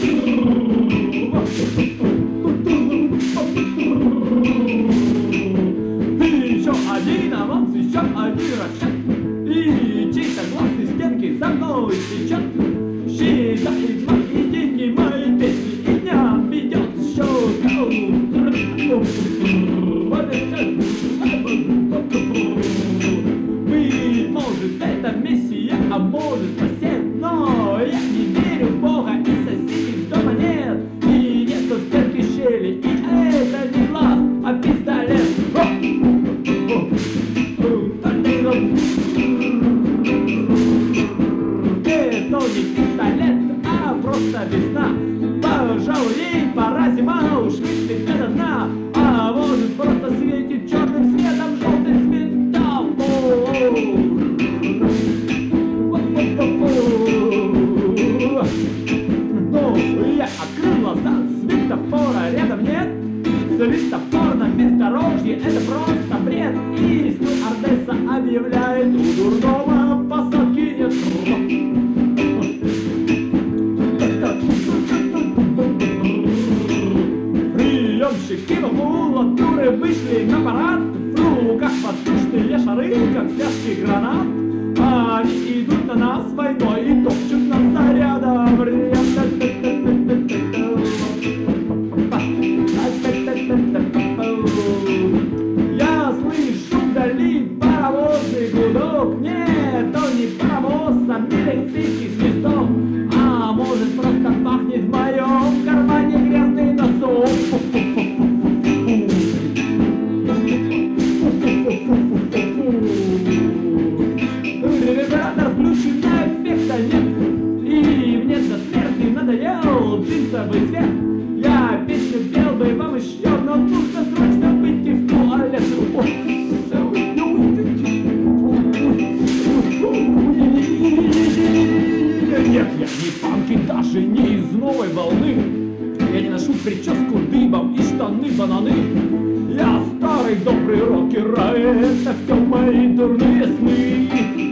Еще один аванс, еще один расчет. И чисто глазные стенки за мной течет. Считает мои деньги, мои песни, и дня ведет счет. Быть может, это мессия, а может сосед. Но я не верю в Бога, и соседей дома нет. И нету в стенке щели, и это не глаз, а пистолет. Это не пистолет, а просто весна. Пожалуй, ей пора, зима уж вышлет до дна. А может, просто светит черным светом желтый светофор. Ну, я открыл глаза, светофора рядом нет. Светофор на бездорожье, это просто бред. И стюардесса объявляет, у дурного посадки нет. Приемщики макулатуры вышли на парад. В руках воздушные шары, как связки гранат. Они идут на нас войной и топчут нам зарядом. Я слышу вдали паровозный гудок. Нет, он не паровоз, а милицейский свисток. А может, просто пахнет в моем кармане грязный носок. Регулятор включен, но эффекта нет. И мне до смерти надоел джинсовый цвет. Я песню пел бы вам еще, но нужно срочно выйти в туалет. Нет, я не панки, даже не из новой волны. Я не ношу прическу дыбом и штаны бананы. Я старый добрый рокер, а это все мои дурные сны.